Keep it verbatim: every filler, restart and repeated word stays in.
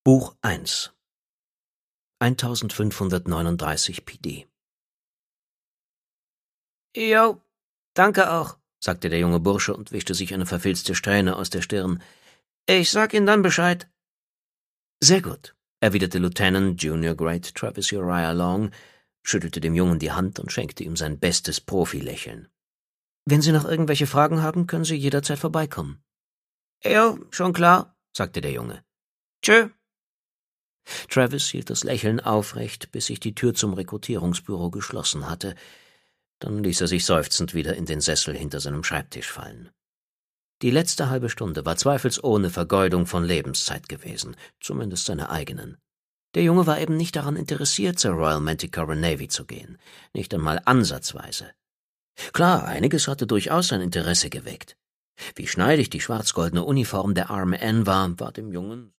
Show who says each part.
Speaker 1: Buch eins eintausendfünfhundertneununddreißig P D. »Jo, danke auch«, sagte der junge Bursche und wischte sich eine verfilzte Strähne aus der Stirn. »Ich sag Ihnen dann Bescheid.« »Sehr gut«, erwiderte Lieutenant Junior Grade Travis Uriah Long, schüttelte dem Jungen die Hand und schenkte ihm sein bestes Profilächeln. »Wenn Sie noch irgendwelche Fragen haben, können Sie jederzeit vorbeikommen.« »Jo, schon klar«, sagte der Junge. »Tschö.« Travis hielt das Lächeln aufrecht, bis sich die Tür zum Rekrutierungsbüro geschlossen hatte. Dann ließ er sich seufzend wieder in den Sessel hinter seinem Schreibtisch fallen. Die letzte halbe Stunde war zweifelsohne Vergeudung von Lebenszeit gewesen, zumindest seine eigenen. Der Junge war eben nicht daran interessiert, zur Royal Manticore Navy zu gehen, nicht einmal ansatzweise. Klar, einiges hatte durchaus sein Interesse geweckt. Wie schneidig die schwarz-goldene Uniform der Arme N war, war dem Jungen